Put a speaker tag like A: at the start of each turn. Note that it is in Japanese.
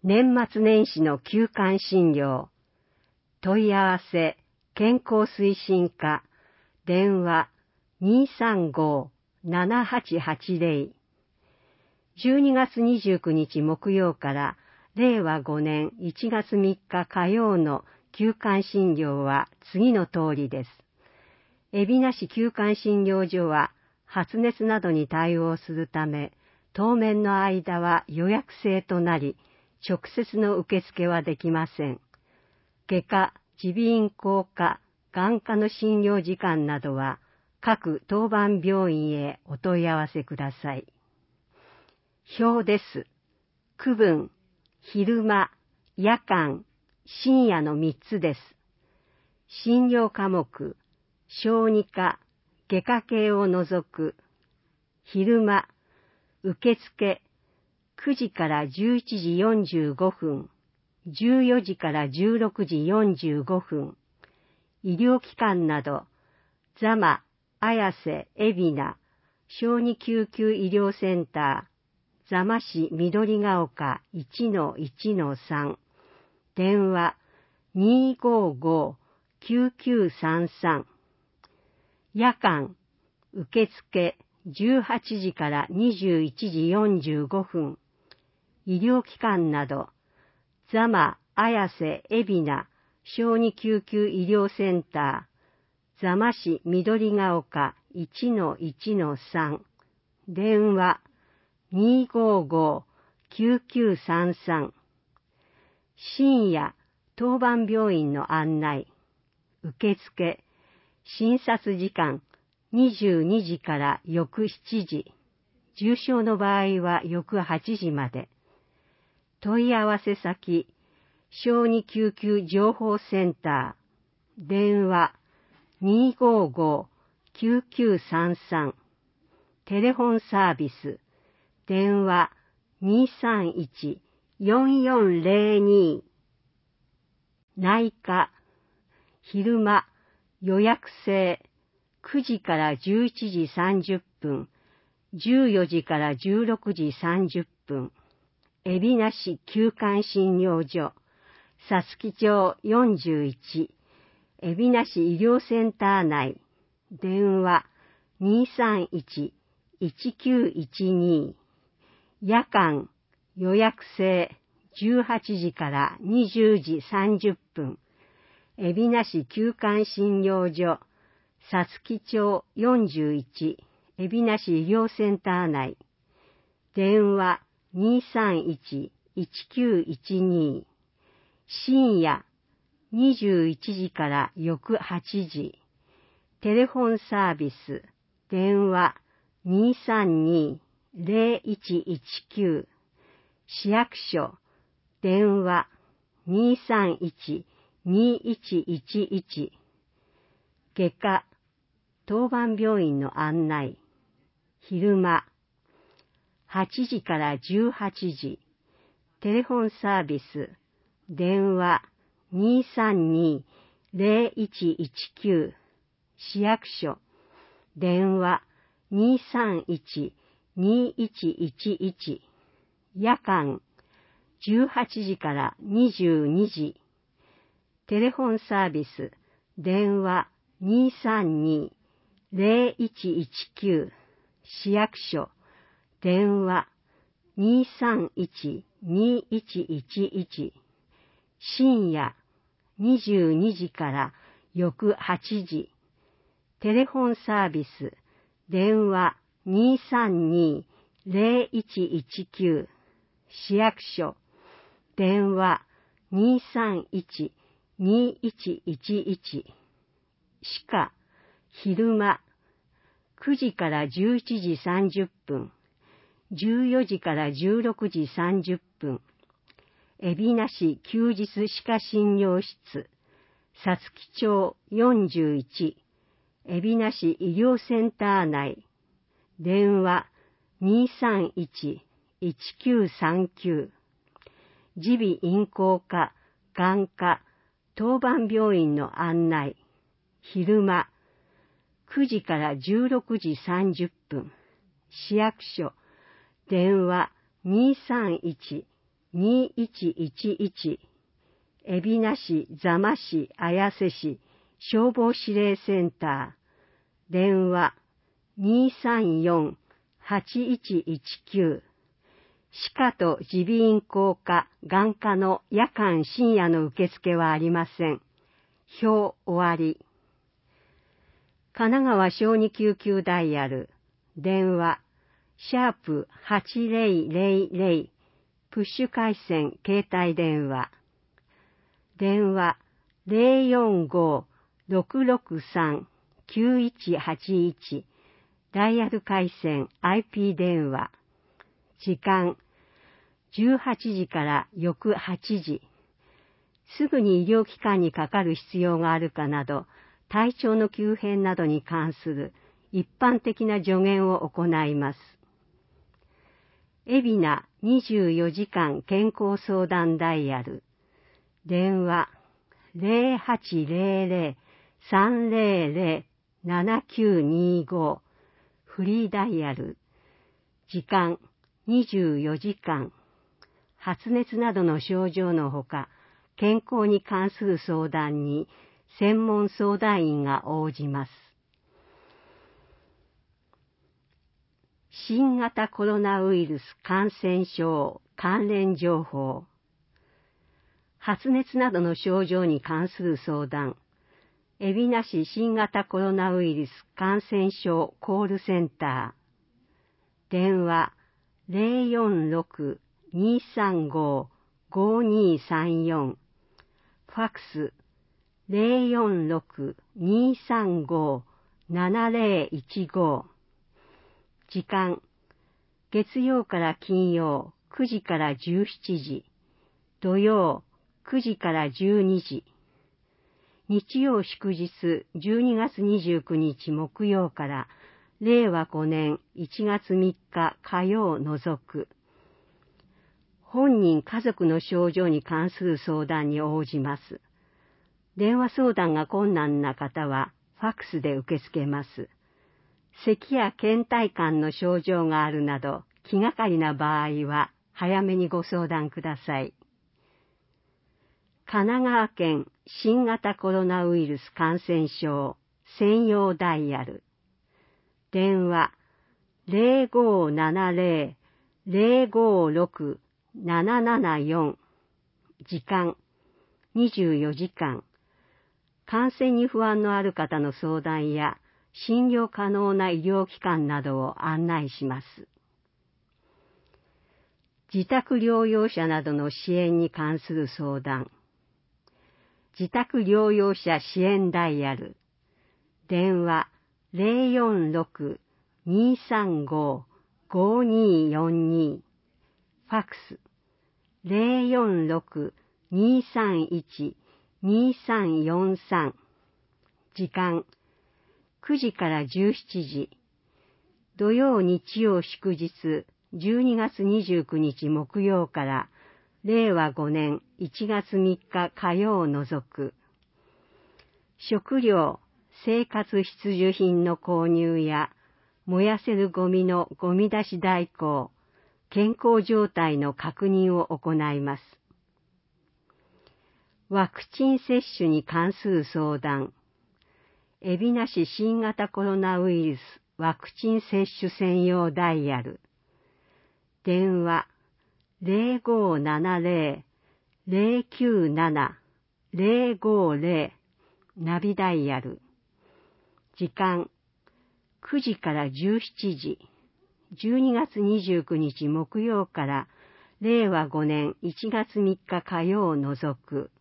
A: 年末年始の休館診療。問い合わせ、健康推進課、電話235-7880。12月29日木曜から令和5年1月3日火曜の休館診療は次の通りです。海老名市休館診療所は発熱などに対応するため、当面の間は予約制となり、直接の受付はできません。外科、耳鼻咽喉科、眼科の診療時間などは各当番病院へお問い合わせください。表です。区分、昼間、夜間、深夜の3つです。診療科目、小児科、外科系を除く。昼間、受付、9時から11時45分、14時から16時45分。医療機関など、座間、綾瀬、海老名、小児救急医療センター、座間市緑ヶ丘 1-1-3、電話255-9933。夜間、受付18時から21時45分。医療機関など、座間、綾瀬、海老名、小児救急医療センター、座間市緑ヶ丘 1-1-3、電話255-9933。深夜、当番病院の案内。受付、診察時間22時から翌7時。重症の場合は翌8時まで。問い合わせ先、小児救急情報センター、電話255-9933。テレフォンサービス、電話231-4402。内科、昼間、予約制、9時から11時30分、14時から16時30分。海老名市休館診療所、さつき町41、海老名市医療センター内、電話231-1912。夜間、予約制、18時から20時30分。海老名市休館診療所、さつき町41、海老名市医療センター内、電話231-1912。深夜21時から翌8時。テレフォンサービス、電話232-0119。市役所、電話231-2111。外科、当番病院の案内。昼間、8時から18時。テレフォンサービス、電話232-0119。市役所、電話231-2111。夜間、18時から22時。テレフォンサービス、電話232-0119。市役所、電話231-2111。深夜22時から翌8時。テレフォンサービス、電話232-0119。市役所、電話231-2111。歯科、昼間、9時から11時30分、14時から16時30分。海老名市休日歯科診療室、さつき町41、海老名市医療センター内、電話231-1939。耳鼻咽喉科、眼科、当番病院の案内。昼間、9時から16時30分。市役所、電話 2111、海老名市、座間市、綾瀬市、消防指令センター、電話234-8119、歯科と耳鼻咽喉科、眼科の夜間深夜の受付はありません。表終わり。神奈川小児救急ダイヤル、電話、#8000、プッシュ回線携帯電話、電話045-663-9181、ダイヤル回線 IP 電話、時間18時から翌8時、すぐに医療機関にかかる必要があるかなど、体調の急変などに関する一般的な助言を行います。海老名24時間健康相談ダイヤル、電話0800-300-7925、フリーダイヤル、時間24時間、発熱などの症状のほか、健康に関する相談に専門相談員が応じます。新型コロナウイルス感染症関連情報。発熱などの症状に関する相談。海老名市新型コロナウイルス感染症コールセンター。電話046-235-5234。ファックス046-235-7015。時間、月曜から金曜9時から17時、土曜9時から12時、日曜祝日12月29日木曜から令和5年1月3日火曜除く。本人家族の症状に関する相談に応じます。電話相談が困難な方はファックスで受け付けます。咳や倦怠感の症状があるなど気がかりな場合は早めにご相談ください。神奈川県新型コロナウイルス感染症専用ダイヤル。電話0570-056-774。時間24時間。感染に不安のある方の相談や診療可能な医療機関などを案内します。自宅療養者などの支援に関する相談。自宅療養者支援ダイヤル。電話046-235-5242。ファックス046-231-2343。時間9時から17時。土曜日曜祝日12月29日木曜から令和5年1月3日火曜除く。食料、生活必需品の購入や燃やせるゴミのゴミ出し代行、健康状態の確認を行います。ワクチン接種に関する相談。海老名市新型コロナウイルスワクチン接種専用ダイヤル。電話0570-097-050。ナビダイヤル。時間9時から17時。12月29日木曜から令和5年1月3日火曜除く。